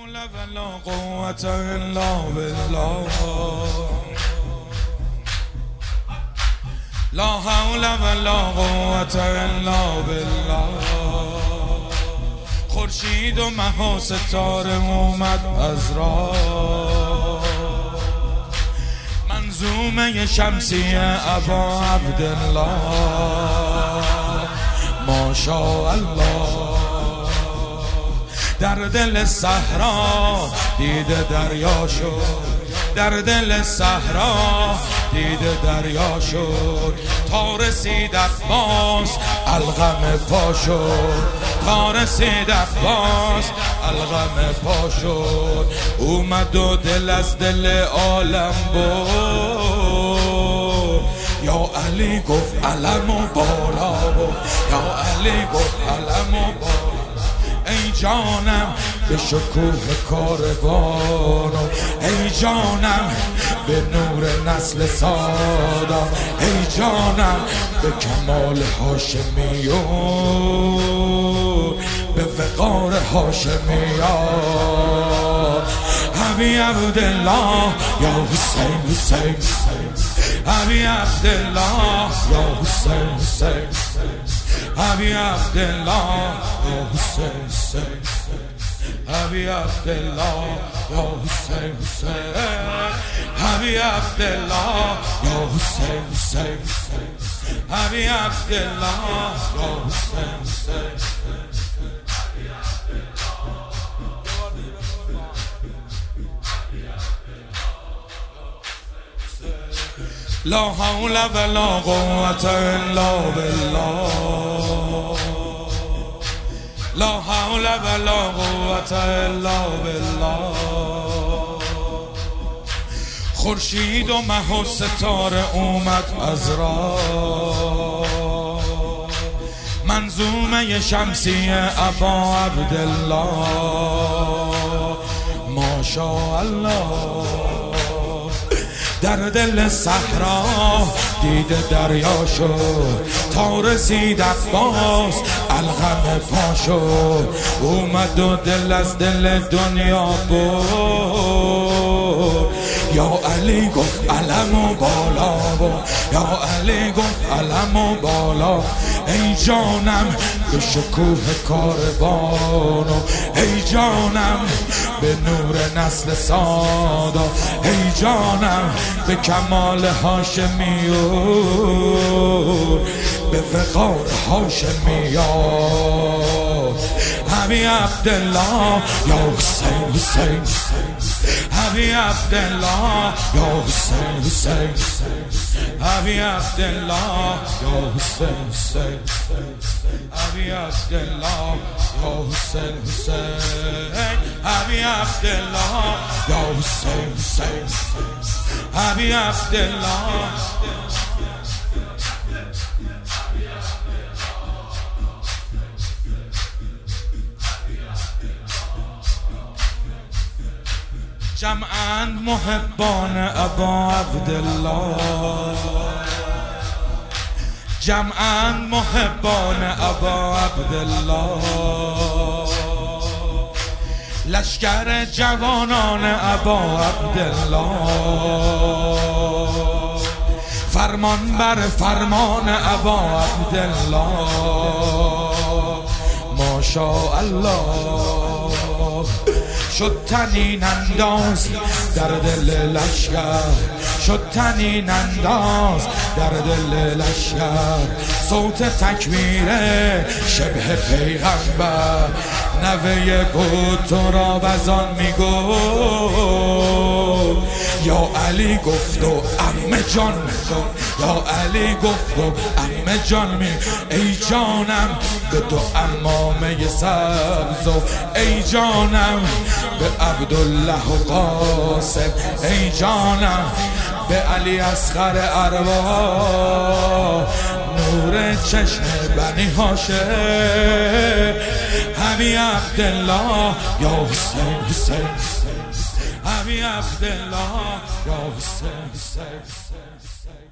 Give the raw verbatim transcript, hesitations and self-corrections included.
حول ولا قوة إلا بالله لا حول ولا قوة إلا بالله. خورشید و مه و ستاره اومد از راه، منظومه شمسی ابا عبدالله ماشاءالله. در دل صحرا دیده دریا شد، در دل صحرا دیده دریا شد، تا رسید عباس الغم پا شد، تا رسید عباس الغم پا شد. اومد و دل از دل عالم برد، یا علی گفت علم و بالا برد، یا علی گفت علم و بالا. ای جانم به شکوه کاروان، ای جانم به نور نسل سادا، ای جانم به کمال هاشمیون، به وقار هاشمیان. ابی عبدالله یا حسین حسین، ابی عبدالله یا حسین حسین، ابی عبدالله یا حسین حسین، ابی عبدالله یا حسین حسین، ابی عبدالله یا حسین حسین، ابی عبدالله یا حسین حسین. لا حول ولا قوة إلا بالله، لا حول ولا قوة إلا بالله. خورشید و مه و ستاره اومد از راه، منظومه شمسی ابا عبدالله ماشاءالله. در دل صحرا دیده دریا شد، تا رسید عباس الغم پا شد. اومد و دل از دل دنیا برد، یا علی گفت علم و بالا برد، یا علی گفت علم و بالا. ای جانم به شکوه کاروان، ای جانم به نور نسل سادا، ای جانم به کمال هاشمیون، به وقار هاشمیان. ابی عبدالله یا حسین حسین، ابی عبدالله یا حسین حسین، ابی عبدالله یا حسین حسین، ابی عبدالله یا حسین حسین، ابی عبدالله یا حسین حسین، ابی عبدالله. جمعاند محبان ابا عبدالله، جمعاند محبان ابا عبدالله. لشکر جوانان ابا عبدالله، فرمان بر فرمان ابا عبدالله ماشاءالله. شد طنین انداز در دل لشکر، شد طنین انداز در دل لشکر. صوت تکبیر شبه پیغمبر، نوه گفت تو را بزان میگفت، یا علی گفت و عمه جان میگفت، یا علی گفت و عمه جان می. ای جانم به تو عمامه سبز، ای جانم به عبدالله و قاسم، ای جانم به علی اصغر ارواح، نور چشم بنی هاشم. ابی عبدالله یا حسین حسین، ابی عبدالله یا حسین حسین.